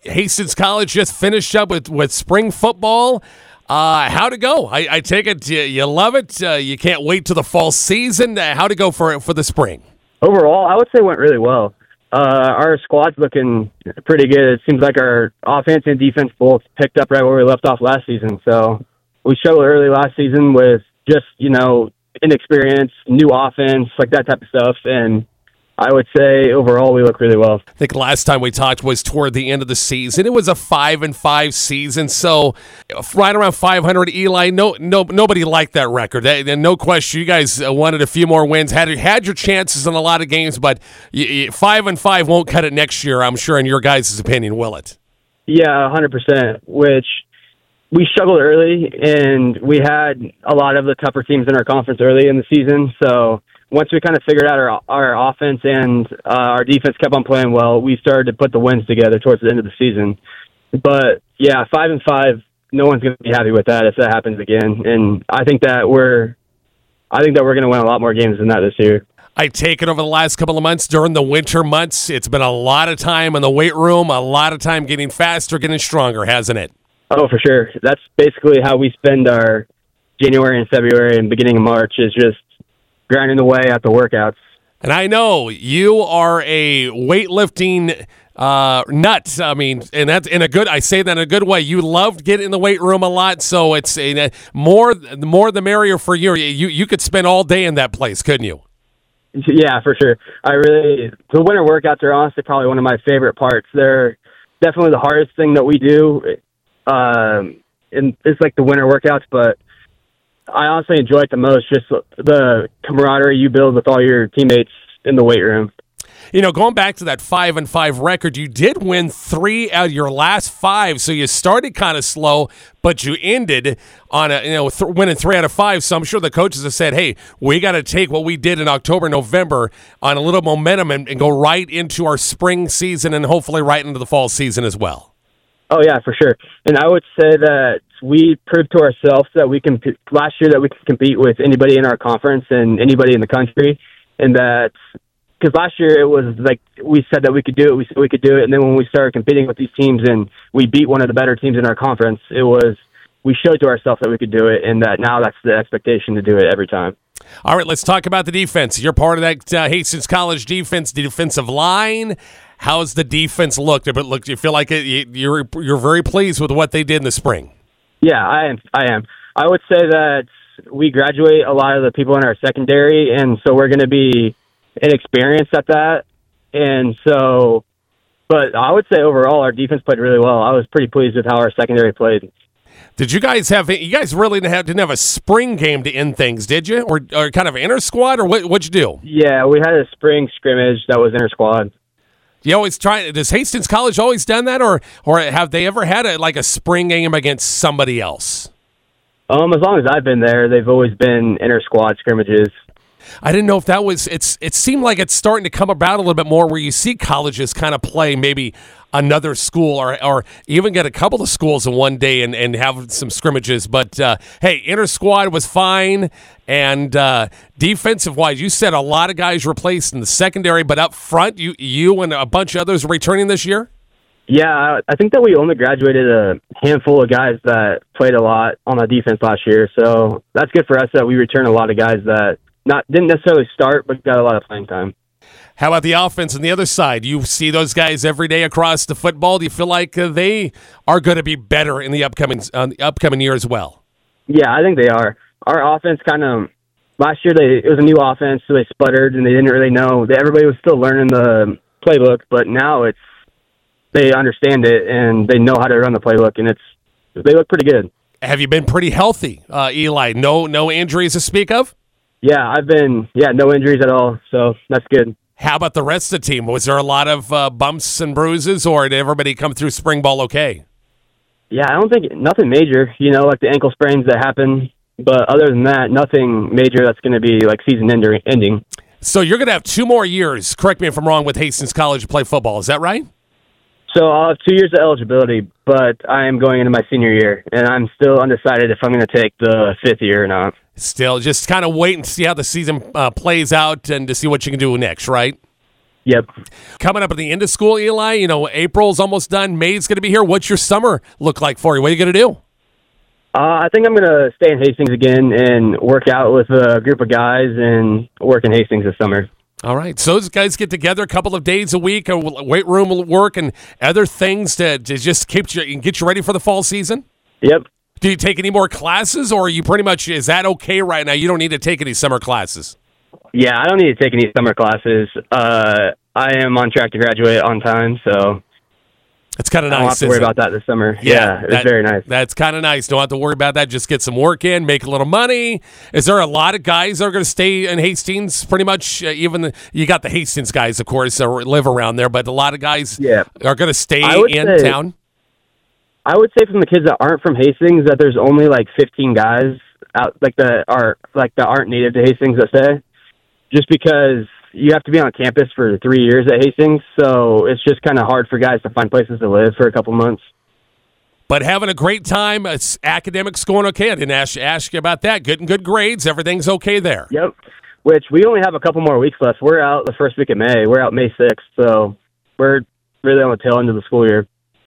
Hastings College just finished up with spring football. How'd it go? I take it you love it. You can't wait till the fall season. How'd it go for the spring? Overall, I would say it went really well. Our squad's looking pretty good. It seems like our offense and defense both picked up right where we left off last season. So we struggled early last season with just, inexperience, new offense, like that type of stuff. And I would say overall we look really well. I think last time we talked was toward the end of the season. It was a 5-5 season, so right around 500. Eli, nobody liked that record. No question, you guys wanted a few more wins. Had your chances in a lot of games, but 5-5 won't cut it next year. I'm sure, in your guys' opinion, will it? Yeah, 100%. Which we struggled early, and we had a lot of the tougher teams in our conference early in the season. So once we kind of figured out our offense and our defense kept on playing well, we started to put the wins together towards the end of the season. But yeah, 5-5, no one's going to be happy with that if that happens again. And I think that we're going to win a lot more games than that this year. I take it over the last couple of months during the winter months. It's been a lot of time in the weight room, a lot of time getting faster, getting stronger, hasn't it? Oh, for sure. That's basically how we spend our January and February and beginning of March, is just grinding away at the workouts. And I know you are a weightlifting nut. I mean, and that's I say that in a good way. You loved getting in the weight room a lot, so it's more the merrier for you. You could spend all day in that place, couldn't you? Yeah, for sure. The winter workouts are honestly probably one of my favorite parts. They're definitely the hardest thing that we do. And it's like the winter workouts, but I honestly enjoy it the most, just the camaraderie you build with all your teammates in the weight room. Going back to that 5-5 record, you did win 3 out of your last 5, so you started kind of slow, but you ended on winning 3 out of 5. So I'm sure the coaches have said, "Hey, we got to take what we did in October, November on a little momentum and go right into our spring season and hopefully right into the fall season as well." Oh yeah, for sure. And I would say that we proved to ourselves that last year that we could compete with anybody in our conference and anybody in the country, and that because last year it was like we said that we could do it, we said we could do it, and then when we started competing with these teams and we beat one of the better teams in our conference, we showed to ourselves that we could do it, and that now that's the expectation to do it every time. All right, let's talk about the defense. You're part of that Hastings College defense, the defensive line. How's the defense looked? But look, you feel like you're very pleased with what they did in the spring. Yeah, I am. I would say that we graduate a lot of the people in our secondary, and so we're going to be inexperienced at that. And so, but I would say overall our defense played really well. I was pretty pleased with how our secondary played. Did you guys really didn't have a spring game to end things, did you? Or kind of inter squad, or what'd you do? Yeah, we had a spring scrimmage that was inter squad. You always try. Does Hastings College always done that, or have they ever had a spring game against somebody else? As long as I've been there, they've always been inter squad scrimmages. I didn't know if that was. It seemed like it's starting to come about a little bit more, where you see colleges kind of play maybe another school, or even get a couple of schools in one day and have some scrimmages. But hey, inter squad was fine. And defensive wise, you said a lot of guys replaced in the secondary, but up front, you and a bunch of others returning this year. Yeah, I think that we only graduated a handful of guys that played a lot on the defense last year. So that's good for us that we return a lot of guys that didn't necessarily start, but got a lot of playing time. How about the offense on the other side? You see those guys every day across the football. Do you feel like they are going to be better in the upcoming year as well? Yeah, I think they are. Our offense last year it was a new offense, so they sputtered and they didn't really know. Everybody was still learning the playbook, but now they understand it and they know how to run the playbook, and they look pretty good. Have you been pretty healthy, Eli? No injuries to speak of? Yeah, no injuries at all, so that's good. How about the rest of the team? Was there a lot of bumps and bruises, or did everybody come through spring ball okay? Yeah, I don't think nothing major, like the ankle sprains that happen. But other than that, nothing major that's going to be like season ending. So you're going to have 2 more years, correct me if I'm wrong, with Hastings College to play football. Is that right? So I'll have 2 years of eligibility, but I am going into my senior year, and I'm still undecided if I'm going to take the 5th year or not. Still, just kind of wait and see how the season plays out and to see what you can do next, right? Yep. Coming up at the end of school, Eli, April's almost done. May's going to be here. What's your summer look like for you? What are you going to do? I think I'm going to stay in Hastings again and work out with a group of guys and work in Hastings this summer. All right. So those guys get together a couple of days a week, weight room work and other things to just get you ready for the fall season? Yep. Do you take any more classes, or are you pretty much, is that okay right now? You don't need to take any summer classes? Yeah, I don't need to take any summer classes. I am on track to graduate on time, so it's kind of nice. I don't have to worry about that this summer. Yeah, it's very nice. That's kind of nice. Don't have to worry about that. Just get some work in, make a little money. Is there a lot of guys that are going to stay in Hastings? Pretty much, you got the Hastings guys, of course, that live around there, but a lot of guys are going to stay in town. I would say from the kids that aren't from Hastings that there's only like 15 guys out that aren't native to Hastings that stay, just because you have to be on campus for 3 years at Hastings, so it's just kind of hard for guys to find places to live for a couple months. But having a great time, academics going okay. I didn't ask you about that. Getting good grades, everything's okay there. Yep, which we only have a couple more weeks left. We're out the first week of May. We're out May 6th, so we're really on the tail end of the school year.